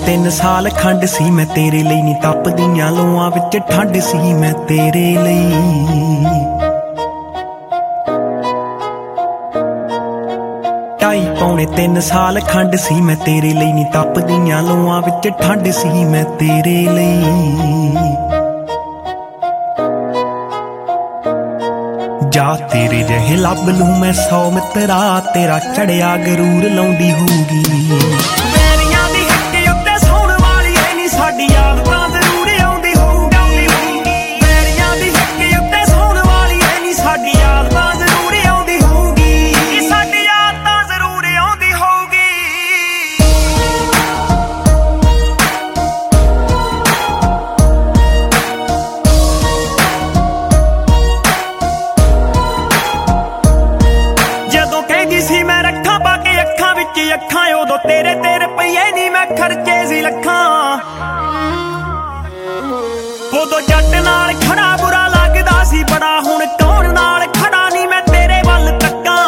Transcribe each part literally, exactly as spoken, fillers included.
ਤਿੰਨ ਸਾਲ ਖੰਡ ਸੀ ਮੈਂ ਤੇਰੇ ਲਈ ਨੀ ਤਪਦੀਆਂ ਲੋਆਂ ਵਿੱਚ ਠੰਡ ਸੀ ਮੈਂ ਤੇਰੇ ਲਈ ਢਾਈ ਪੌਣੇ ਤਿੰਨ ਸਾਲ ਖੰਡ ਸੀ ਮੈਂ ਤੇਰੇ ਲਈ ਨੀ ਤਪਦੀਆਂ ਲੋਆਂ ਵਿੱਚ ਠੰਡ ਸੀ ਮੈਂ ਤੇਰੇ ਲਈ ਜਾ ਤੇਰੇ ਜਿਹੇ ਲੱਭ ਲੂੰ ਮੈਂ ਸੌ ਮਿੱਤਰਾ ਤੇਰਾ ਚੜਿਆ ਗਰੂਰ ਲਾਉਂਦੀ ਹੋਊਗੀ ਪੈਰੀਆਂ ਦੀ ਹੱਕੇ ਉੱਤੇ ਸੌਣ ਵਾਲੀ ਐ ਨੀ ਸਾਡੀ ਯਾਦ ਤਾਂ ਜ਼ਰੂਰ ਆਉਂਦੀ ਹੋਊਗੀ ਪੈਰੀਆਂ ਦੀ ਹੱਕੇ ਉੱਤੇ ਸੌਣ ਵਾਲੀ ਐ ਨੀ ਸਾਡੀ ਯਾਦ ਤਾਂ ਜ਼ਰੂਰ ਆਉਂਦੀ ਹੋਊਗੀ ਸਾਡੀ ਯਾਦ ਤਾਂ ਜ਼ਰੂਰ ਆਉਂਦੀ ਹੋਊਗੀ ਜਦੋਂ ਕਹਿੰਦੀ ਸੀ ਮੈਂ ਰੱਖਾਂ ਪਾ ਕੇ ਅੱਖਾਂ ਵਿੱਚ ਅੱਖਾਂ ਉਦੋਂ ਤੇਰੇ ਤੇਰੇ ਪਈਏ ਨੀ ਮੈਂ ਖਰਚੇ ਸੀ ਲੱਖਾਂ ਉਦੋਂ ਜੱਟ ਨਾਲ ਖੜਾ ਬੁਰਾ ਲੱਗਦਾ ਸੀ ਬੜਾ ਹੁਣ ਕੌਣ ਨਾਲ ਖੜਾ ਨੀ ਮੈਂ ਤੇਰੇ ਵੱਲ ਤੱਕਾਂ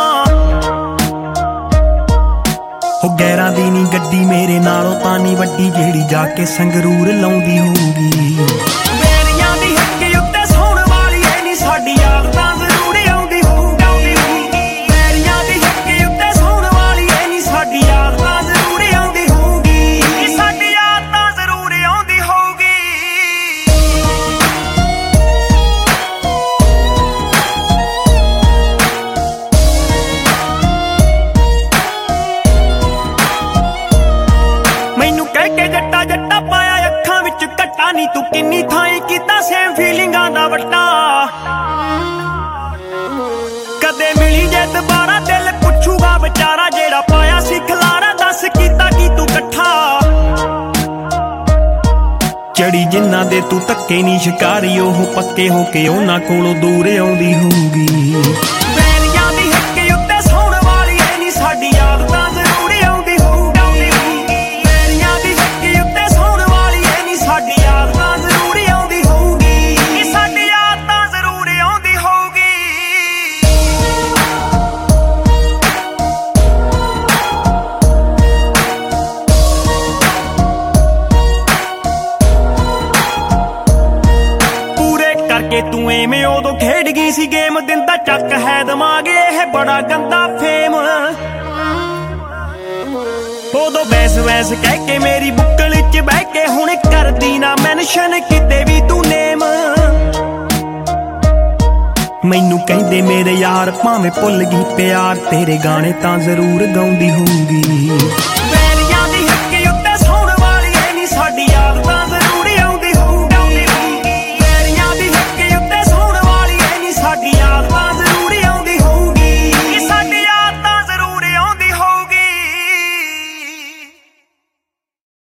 ਹੋ ਗੈਰਾਂ ਦੀ ਨੀ ਗੱਡੀ ਮੇਰੇ ਨਾਲੋਂ ਤਾਂ ਨੀ ਵੱਡੀ ਜਿਹੜੀ ਜਾ ਕੇ ਸੰਗਰੂਰ ਲਾਉਂਦੀ ਹੋਊਗੀ ਪੈਰੀਆਂ ਦੀ ਹੱਕੇ ਉੱਤੇ ਸੌਣ ਵਾਲੀ ਐ ਨੀ ਸਾਡੀ ਯਾਦ ਤਾਂ ਜ਼ਰੂਰ ਆਉਂਦੀ ਹੋਊਗੀ ਪੈਰੀਆਂ ਦੀ ਹੱਕੇ ਉੱਤੇ ਸੌਣ ਵਾਲੀ ਐ ਨੀ ਸਾਡੀ ਯਾਦ ਤਾਂ ਜ਼ਰੂਰ ਆਉਂਦੀ ਹੋਊਗੀ ਸਾਡੀ ਯਾਦ ਤਾਂ ਜ਼ਰੂਰ ਆਉਂਦੀ ਹੋਊਗੀ ਮੈਨੂੰ ਕਹਿ ਕੇ ਜੱਟਾ ਜੱਟਾ ਪਾਇਆ ਅੱਖਾਂ ਵਿੱਚ ਘੱਟਾ ਨੀ ਤੂੰ ਕਿੰਨੀ ਥਾਈਂ ਕੀਤਾ ਸੇਮ ਫੀਲਿੰਗਾਂ ਦਾ ਵੱਟਾ ਕਦੇ ਮਿਲੀ ਜੇ ਦੁਬਾਰਾ ਦਿਲ ਪੁੱਛੂਗਾ ਵਿਚਾਰਾ ਜਿਹੜਾ ਪਾਇਆ ਸੀ ਖਲਾਰਾ ਦੱਸ ਕੀਤਾ ਕੀ ਤੂੰ ਇਕੱਠਾ ਚੜੀ ਜਿੰਨਾ ਦੇ ਤੂੰ ਧੱਕੇ ਨੀ ਸ਼ਿਕਾਰੀ ਉਹ ਪੱਕੇ ਹੋ ਕੇ ਉਹਨਾਂ ਕੋਲੋਂ ਦੂਰ ਆਉਂਦੀ ਹੋਊਗੀ ਪੈਰੀਆਂ ਦੀ ਹੱਕੇ ਉੱਤੇ ਸੌਣ ਵਾਲੀ ਐ ਨੀ ਸਾਡੀ ਯਾਦ ਤਾਂ ਜ਼ਰੂਰ ਆਉਂਦੀ ਹੋਊਗੀ ਪੈਰੀਆਂ ਦੀ ਹੱਕੇ ਉੱਤੇ ਸੌਣ ਵਾਲੀ ਐ ਨੀ ਸਾਡੀ ਯਾਦ ਤਾਂ ਜ਼ਰੂਰ ਆਉਂਦੀ ਹੋਊਗੀ ਸਾਡੀ ਯਾਦ ਤਾਂ ਜ਼ਰੂਰ ਆਉਂਦੀ ਹੋਊਗੀ ਪੂਰੇ ਕਰਕੇ ਤੂੰ ਐਵੇਂ ਉਦੋਂ ਖੇਡ ਗਈ ਸੀ ਗੇਮ ਦਿੰਦਾ ਚੱਕ ਹੈ ਦਿਮਾਗ ਇਹ ਬੜਾ ਗੰਦਾ ਫੇਮ ਉਦੋਂ ਵੈਸ ਵੈਸ ਕਹਿ ਕੇ ਮੇਰੀ ਬੁੱਕਲ 'ਚ ਬਹਿ ਕੇ ਹੁਣ ਕਰਦੀ ਨਾ ਮੈਨਸ਼ਨ ਕਿਤੇ ਵੀ ਤੂੰ ਨੇਮ ਮੈਨੂੰ ਕਹਿੰਦੇ ਮੇਰੇ ਯਾਰ ਭਾਵੇਂ ਭੁੱਲ ਗਈ ਪਿਆਰ ਤੇਰੇ ਗਾਣੇ ਤਾਂ ਜ਼ਰੂਰ ਗਾਉਂਦੀ ਹੋਊਗੀ